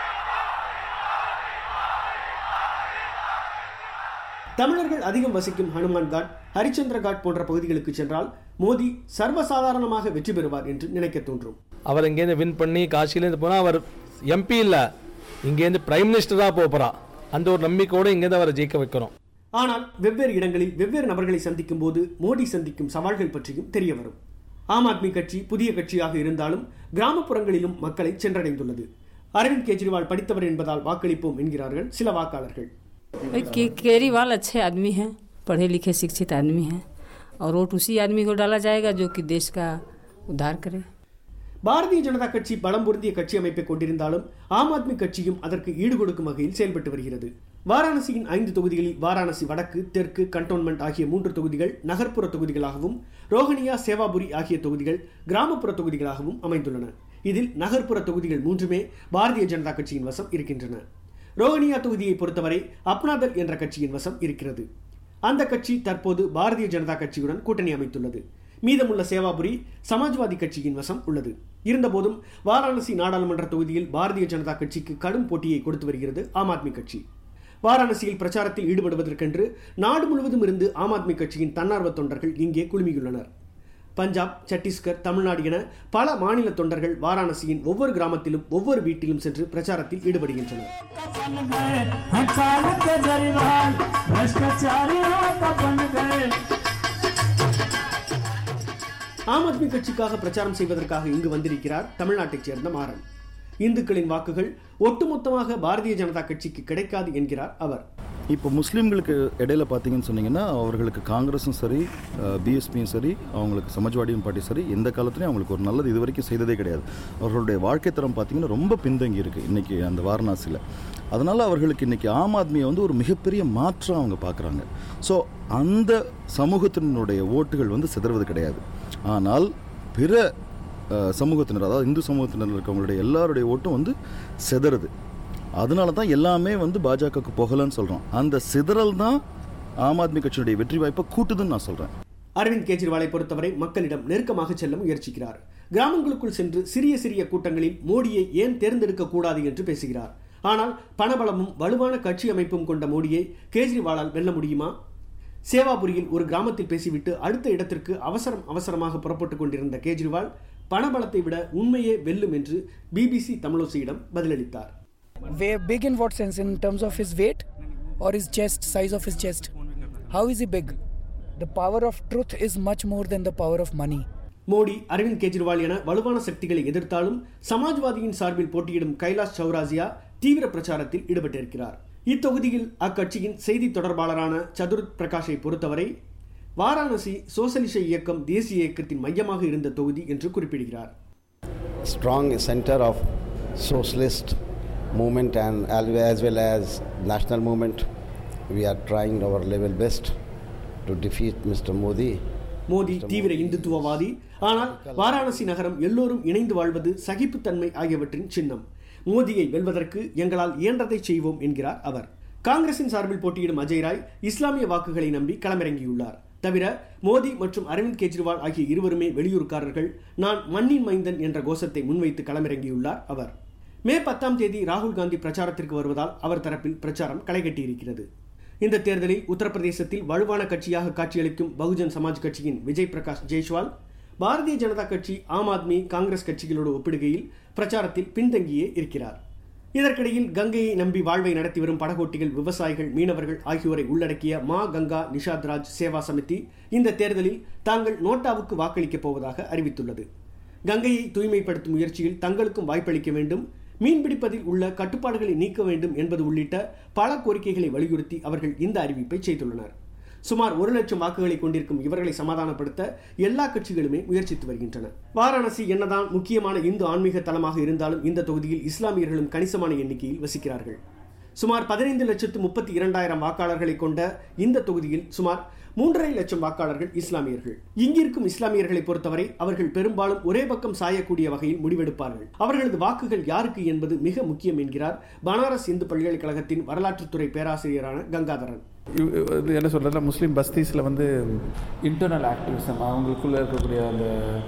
தமிழர்கள் அதிகம் வசிக்கும் ஹனுமான் காட், ஹரிச்சந்திர காட் போன்ற பகுதிகளுக்கு சென்றால் மோடி சர்வசாதாரணமாக வெற்றி பெறுவார் என்று நினைக்க தோன்றும். அவர் இங்கேருந்து வின் பண்ணி காசிலேருந்து போனால் அவர் எம்பி இல்லை, இங்கேருந்து பிரைம் மினிஸ்டராக போகிறா, அந்த ஒரு நம்பிக்கையோடு இங்கேருந்து அவரை ஜெயிக்க வைக்கிறோம். ஆனால் வெவ்வேறு இடங்களில் வெவ்வேறு நபர்களை சந்திக்கும் போது மோடி சந்திக்கும் சவால்கள் பற்றியும் தெரிய வரும். ஆம் ஆத்மி கட்சி புதிய கட்சியாக இருந்தாலும் கிராமப்புறங்களிலும் மக்களை சென்றடைந்துள்ளது. அரவிந்த் கெஜ்ரிவால் படித்தவர் என்பதால் வாக்களிப்போம் என்கிறார்கள் சில வாக்காளர்கள். केजरीवाल अच्छे आदमी हैं, पढ़े लिखे शिक्षित आदमी हैं और वोट उसी आदमी को डाला जाएगा जो कि देश का उद्धार करे. பாரதிய ஜனதா கட்சி பலம் பொருந்திய கட்சி அமைப்பை கொண்டிருந்தாலும் ஆம் ஆத்மி கட்சியும் அதற்கு ஈடு கொடுக்கும் வகையில் செயல்பட்டு வருகிறது. வாரணாசியின் ஐந்து தொகுதிகளில் வாரணாசி வடக்கு, தெற்கு, கண்டோன்மெண்ட் ஆகிய மூன்று தொகுதிகள் நகர்ப்புற தொகுதிகளாகவும், ரோஹனியா, சேவாபுரி ஆகிய தொகுதிகள் கிராமப்புற தொகுதிகளாகவும் அமைந்துள்ளன. இதில் நகர்ப்புற தொகுதிகள் மூன்றுமே பாரதிய ஜனதா கட்சியின் வசம் இருக்கின்றன. ரோஹனியா தொகுதியை பொறுத்தவரை அப்னாதல் என்ற கட்சியின் வசம் இருக்கிறது. அந்த கட்சி தற்போது பாரதிய ஜனதா கட்சியுடன் கூட்டணி அமைத்துள்ளது. மீதமுள்ள சேவாபுரி சமாஜ்வாதி கட்சியின் வசம் உள்ளது. இருந்தபோதும் வாரணாசி நாடாளுமன்ற தொகுதியில் பாரதிய ஜனதா கட்சிக்கு கடும் போட்டியை கொடுத்து வருகிறது ஆம் ஆத்மி கட்சி. வாராணசியில் பிரச்சாரத்தில் ஈடுபடுவதற்கென்று நாடு முழுவதும் இருந்து ஆம் ஆத்மி கட்சியின் தன்னார்வ தொண்டர்கள் இங்கே குழுமியுள்ளனர். பஞ்சாப், சத்தீஸ்கர், தமிழ்நாடு என பல மாநில தொண்டர்கள் வாராணசியின் ஒவ்வொரு கிராமத்திலும் ஒவ்வொரு வீட்டிலும் சென்று பிரச்சாரத்தில் ஈடுபடுகின்றனர். ஆம் ஆத்மி கட்சிக்காக பிரச்சாரம் செய்வதற்காக இங்கு வந்திருக்கிறார் தமிழ்நாட்டைச் சேர்ந்த மாறன். இந்துக்களின் வாக்குகள் ஒட்டுமொத்தமாக பாரதிய ஜனதா கட்சிக்கு கிடைக்காது என்கிறார் அவர். இப்போ முஸ்லீம்களுக்கு இடையில பார்த்தீங்கன்னு சொன்னீங்கன்னா அவர்களுக்கு காங்கிரஸும் சரி, பிஎஸ்பியும் சரி, அவங்களுக்கு சமாஜ்வாடியும் பார்ட்டி சரி, எந்த காலத்துலையும் அவங்களுக்கு ஒரு நல்லது இது வரைக்கும் செய்ததே கிடையாது. அவர்களுடைய வாழ்க்கை தரம் பார்த்தீங்கன்னா ரொம்ப பின்தங்கி இருக்குது இன்றைக்கி அந்த வாரணாசியில். அதனால் அவர்களுக்கு இன்றைக்கி ஆம் ஆத்மியை வந்து ஒரு மிகப்பெரிய மாற்றம் அவங்க பார்க்குறாங்க. ஸோ அந்த சமூகத்தினுடைய ஓட்டுகள் வந்து சிதறுவது கிடையாது. ஆனால் பிற சமூகத்தினர், அதாவது இந்து சமூகத்தினர் இருக்கவங்களுடைய எல்லாருடைய ஓட்டும் வந்து சிதறுது. அதனால தான் எல்லாமே வந்து பாஜகவுக்கு போகலன்னு சொல்கிறோம். அந்த சிதறல் தான் ஆம் ஆத்மி கட்சியுடைய வெற்றி வாய்ப்பை கூட்டுதுன்னு நான் சொல்கிறேன். அரவிந்த் கெஜ்ரிவாலை பொறுத்தவரை மக்களிடம் நெருக்கமாக செல்ல முயற்சிக்கிறார். கிராமங்களுக்குள் சென்று சிறிய சிறிய கூட்டங்களில் மோடியை ஏன் தேர்ந்தெடுக்க கூடாது என்று பேசுகிறார். ஆனால் பணபலமும் வலுவான கட்சி அமைப்பும் கொண்ட மோடியை கெஜ்ரிவாலால் வெல்ல முடியுமா? சேவாபுரியில் ஒரு கிராமத்தில் பேசிவிட்டு அடுத்த இடத்திற்கு அவசரம் அவசரமாக புறப்பட்டுக் கொண்டிருந்த கெஜ்ரிவால் பணபலத்தை விட உண்மையே வெல்லும் என்று பிபிசி தமிழோசையிடம் பதிலளித்தார். Big in what sense? In terms of his weight or his chest, size of his chest? How is he big? The power of truth is much more than the power of money. Modi, Aravind Kejriwal என வலுவான சக்திகளை எதிர்த்தாலும் சமாஜ்வாதியின் சார்பில் போட்டியிடும் கைலாஷ் சௌராசியா தீவிர பிரச்சாரத்தில் ஈடுபட்டிருக்கிறார். இத்தொகுதியில் அக்கட்சியின் செய்தி தொடர்பாளரான சதுர்த் பிரகாஷை பொறுத்தவரை வாராணசி சோசலிச இயக்கம் தேசிய இயக்கத்தின் மையமாக இருந்த தொகுதி என்று குறிப்பிடுகிறார். Strong center of socialist movement and as well as national movement. We are trying our level best to defeat Mister Modi. Modi தீவிர இந்துத்துவவாதி. ஆனால் வாராணசி நகரம் எல்லோரும் இணைந்து வாழ்வது, சகிப்புத்தன்மை ஆகியவற்றின் சின்னம். மோடியை வெல்வதற்கு எங்களால் இயன்றதை செய்வோம் என்கிறார் அவர். காங்கிரசின் சார்பில் போட்டியிடும் அஜய் ராய் இஸ்லாமிய வாக்குகளை நம்பி களமிறங்கியுள்ளார். தவிர மோடி மற்றும் அரவிந்த் கெஜ்ரிவால் ஆகிய இருவருமே வெளியூர்காரர்கள். நான் மண்ணின் மைந்தன் என்ற கோஷத்தை முன்வைத்து களமிறங்கியுள்ளார் அவர். மே பத்தாம் தேதி ராகுல் காந்தி பிரச்சாரத்திற்கு வருவதால் அவர் தரப்பில் பிரச்சாரம் களைகட்டியிருக்கிறது. இந்த தேர்தலில் உத்தரப்பிரதேசத்தில் வலுவான கட்சியாக காட்சியளிக்கும் பகுஜன் சமாஜ் கட்சியின் விஜய் பிரகாஷ் ஜெய்ஸ்வால் பாரதிய ஜனதா கட்சி, ஆம் ஆத்மி, காங்கிரஸ் கட்சிகளோடு ஒப்பிடுகையில் பிரச்சாரத்தில் பின்தங்கியே இருக்கிறார். இதற்கிடையில் கங்கையை நம்பி வாழ்வை நடத்தி வரும் படகோட்டிகள், விவசாயிகள், மீனவர்கள் ஆகியோரை உள்ளடக்கிய மா கங்கா நிஷாத் ராஜ் சேவா சமிதி இந்த தேர்தலில் தாங்கள் நோட்டாவுக்கு வாக்களிக்கப் போவதாக அறிவித்துள்ளது. கங்கையை தூய்மைப்படுத்தும் முயற்சியில் தங்களுக்கும் வாய்ப்பளிக்க வேண்டும், மீன்பிடிப்பதில் உள்ள கட்டுப்பாடுகளை நீக்க வேண்டும் என்பது உள்ளிட்ட பல கோரிக்கைகளை வலியுறுத்தி அவர்கள் இந்த அறிவிப்பை செய்துள்ளனர். சுமார் ஒரு லட்சம் வாக்குகளை கொண்டிருக்கும் இவர்களை சமாதானப்படுத்த எல்லா கட்சிகளுமே முயற்சித்து வருகின்றன. வாராணசி என்னதான் முக்கியமான இந்து ஆன்மீக தலமாக இருந்தாலும் இந்த தொகுதியில் இஸ்லாமியர்களும் கணிசமான எண்ணிக்கையில் வசிக்கிறார்கள். சுமார் பதினைந்து லட்சத்து முப்பத்தி இரண்டாயிரம் வாக்காளர்களை கொண்ட இந்த தொகுதியில் சுமார் மூன்றரை லட்சம் வாக்காளர்கள் இஸ்லாமியர்கள். இங்கிருக்கும் இஸ்லாமியர்களை பொறுத்தவரை அவர்கள் பெரும்பாலும் ஒரே பக்கம் சாயக்கூடிய வகையில் முடிவெடுப்பார்கள். அவர்களது வாக்குகள் யாருக்கு என்பது மிக முக்கியம் என்கிறார் பனாரஸ் இந்து பல்கலைக்கழகத்தின் வரலாற்றுத்துறை பேராசிரியரான கங்காதரன். இது என்ன சொல்கிறதுல, முஸ்லீம் பஸ்தீஸில் வந்து இன்டர்னல் ஆக்டிவிசம், அவங்களுக்குள்ளே இருக்கக்கூடிய அந்த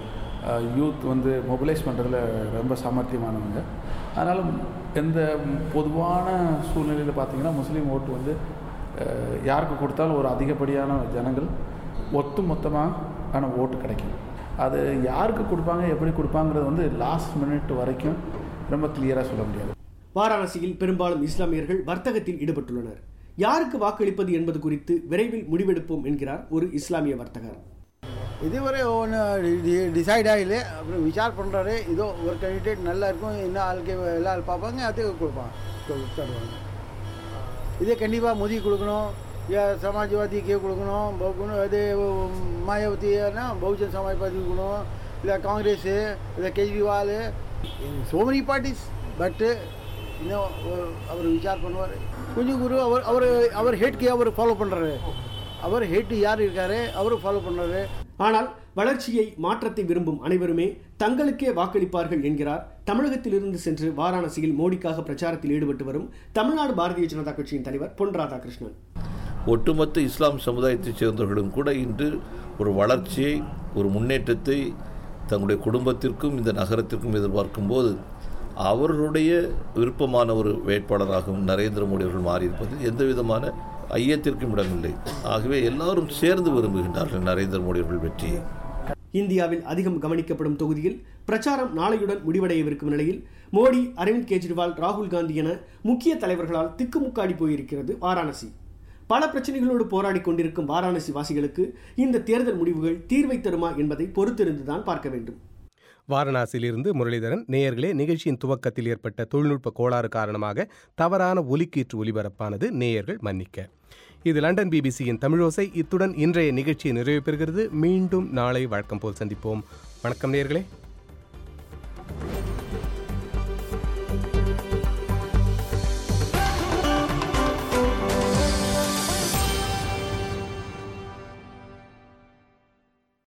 யூத் வந்து மொபிலைஸ் பண்ணுறதுல ரொம்ப சாமர்த்தியமானவங்க. அதனால் எந்த பொதுவான சூழ்நிலையில் பார்த்திங்கன்னா முஸ்லீம் ஓட்டு வந்து யாருக்கு கொடுத்தாலும் ஒரு அதிகப்படியான ஜனங்கள் ஒத்து மொத்தமான ஓட்டு கிடைக்கும். அது யாருக்கு கொடுப்பாங்க, எப்படி கொடுப்பாங்கிறது வந்து லாஸ்ட் மினிட் வரைக்கும் ரொம்ப கிளியராக சொல்ல முடியாது. வாராணசியில் பெரும்பாலும் இஸ்லாமியர்கள் வர்த்தகத்தில் ஈடுபட்டுள்ளனர். யாருக்கு வாக்களிப்பது என்பது குறித்து விரைவில் முடிவெடுப்போம் என்கிறார் ஒரு இஸ்லாமிய வர்த்தகர். இதுவரை ஒன்று டிசைட் ஆகல, அப்புறம் விசார் பண்ணுறாரு. இதோ ஒரு கேண்டிடேட் நல்லா இருக்கும், என்ன ஆளுக்கு எல்லாம் பார்ப்பாங்க, அது கொடுப்பாங்க தருவாங்க. இதே கண்டிப்பாக மோடி கொடுக்கணும், சமாஜ்வாதிக்கு கொடுக்கணும், அது மாயாவதினா பகுஜன் சமாஜ்வாதி கொடுக்கணும், இல்லை காங்கிரஸு, இல்லை கெஜ்ரிவால், சோ மெனி பார்ட்டிஸ். பட்டு இன்னும் அவர் விசார் பண்ணுவார். கொஞ்சம் குரு அவர் அவர் அவர் ஹேட்கே அவர் ஃபாலோ பண்ணுறாரு. அவர் ஹேட்டு யார் இருக்காரு அவர் ஃபாலோ பண்ணுறாரு. ஆனால் வளர்ச்சியை, மாற்றத்தை விரும்பும் அனைவருமே தங்களுக்கே வாக்களிப்பார்கள் என்கிறார் தமிழகத்திலிருந்து சென்று வாராணசியில் மோடிக்காக பிரச்சாரத்தில் ஈடுபட்டு வரும் தமிழ்நாடு பாரதிய ஜனதா கட்சியின் தலைவர் பொன் ராதாகிருஷ்ணன். ஒட்டுமொத்த இஸ்லாம் சமுதாயத்தைச் சேர்ந்தவர்களும் கூட இன்று ஒரு வளர்ச்சியை, ஒரு முன்னேற்றத்தை தங்களுடைய குடும்பத்திற்கும் இந்த நகரத்திற்கும் எதிர்பார்க்கும் போது அவர்களுடைய விருப்பமான ஒரு வேட்பாளராகவும் நரேந்திர மோடி அவர்கள் மாறியிருப்பது எந்த விதமான ஐயத்திற்கும் இடமில்லை. ஆகவே எல்லாரும் சேர்ந்து விரும்புகின்றார்கள் நரேந்திர மோடி அவர்கள் வெற்றியை. இந்தியாவில் அதிகம் கவனிக்கப்படும் தொகுதியில் பிரச்சாரம் நாளையுடன் முடிவடையவிருக்கும் நிலையில் மோடி, அரவிந்த் கெஜ்ரிவால், ராகுல் காந்தி என முக்கிய தலைவர்களால் திக்குமுக்காடி போயிருக்கிறது வாராணசி. பல பிரச்சனைகளோடு போராடி கொண்டிருக்கும் வாராணசி வாசிகளுக்கு இந்த தேர்தல் முடிவுகள் தீர்வை தருமா என்பதை பொறுத்திருந்துதான் பார்க்க வேண்டும். வாரணாசியிலிருந்து முரளிதரன். நேயர்களே, நிகழ்ச்சியின் துவக்கத்தில் ஏற்பட்ட தொழில்நுட்ப கோளாறு காரணமாக தவறான ஒலிக்கீற்று ஒலிபரப்பானது. நேயர்கள் மன்னிக்க. இது லண்டன் பிபிசியின் தமிழோசை. இத்துடன் இன்றைய நிகழ்ச்சியை நிறைவு பெறுகிறது. மீண்டும் நாளை வழக்கம் போல் சந்திப்போம். வணக்கம் நேயர்களே.